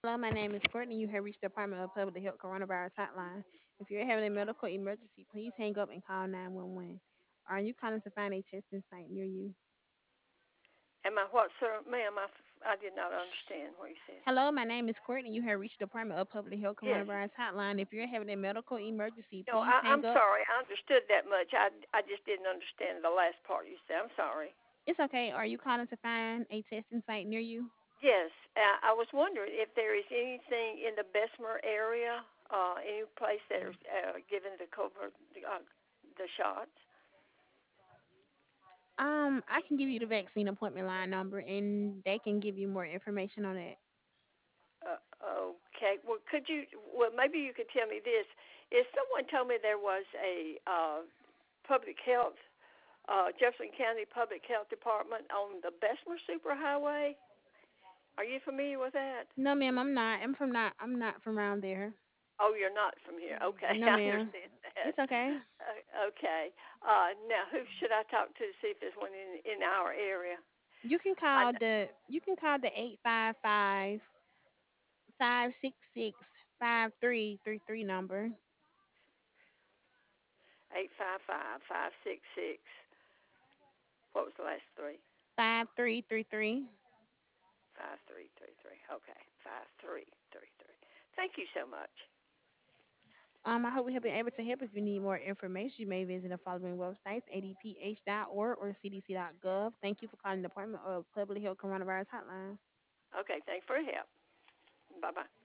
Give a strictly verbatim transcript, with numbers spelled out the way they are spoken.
Hello, my name is Courtney. You have reached the Department of Public Health Coronavirus Hotline. If you're having a medical emergency, please hang up and call nine one one. Are you calling to find a testing site near you? Am I what, sir? Ma'am, I, I did not understand what you said. Hello, my name is Courtney. You have reached the Department of Public Health Yes. Coronavirus Hotline. If you're having a medical emergency, No, please I, hang I'm up. sorry. I understood that much. I, I just didn't understand the last part you said. I'm sorry. It's okay. Are you calling to find a testing site near you? Yes, uh, I was wondering if there is anything in the Bessemer area, uh, any place that is uh, given the COVID, uh, the shots. Um, I can give you the vaccine appointment line number, and they can give you more information on it. Uh, okay. Well, could you? Well, maybe you could tell me this. If someone told me there was a uh, public health, uh, Jefferson County Public Health Department on the Bessemer Superhighway, are you familiar with that? No, ma'am, I'm not. I'm from not. I'm not from around there. Oh, you're not from here. Okay, No, I ma'am. understand that. It's okay. Uh, okay. Uh, now, who should I talk to to see if there's one in in our area? You can I, call the you can call the eight five five five six six five three three three number. eight five five five six six. What was the last three? five three three three. Five three three three. Okay, five three three three. Thank you so much. Um, I hope we have been able to help. If you need more information, you may visit the following websites: a d p h dot org or c d c dot gov. Thank you for calling the Department of Public Health Coronavirus Hotline. Okay, thanks for your help. Bye bye.